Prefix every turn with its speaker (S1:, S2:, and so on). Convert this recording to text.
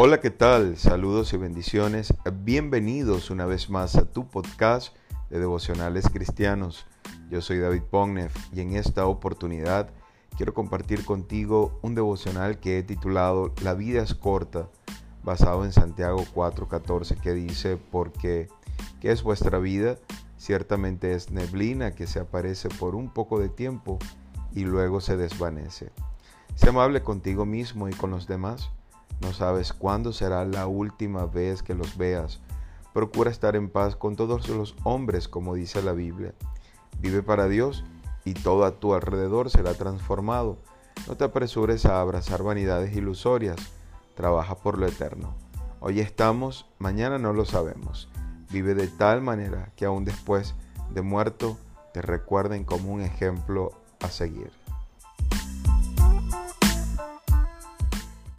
S1: Hola, ¿qué tal? Saludos y bendiciones. Bienvenidos una vez más a tu podcast de Devocionales Cristianos. Yo soy David Pogneff y en esta oportunidad quiero compartir contigo un devocional que he titulado La vida es corta, basado en Santiago 4:14, que dice: porque ¿qué es vuestra vida? Ciertamente es neblina que se aparece por un poco de tiempo y luego se desvanece. Sé amable contigo mismo y con los demás. No sabes cuándo será la última vez que los veas. Procura estar en paz con todos los hombres, como dice la Biblia. Vive para Dios y todo a tu alrededor será transformado. No te apresures a abrazar vanidades ilusorias. Trabaja por lo eterno. Hoy estamos, mañana no lo sabemos. Vive de tal manera que aún después de muerto te recuerden como un ejemplo a seguir.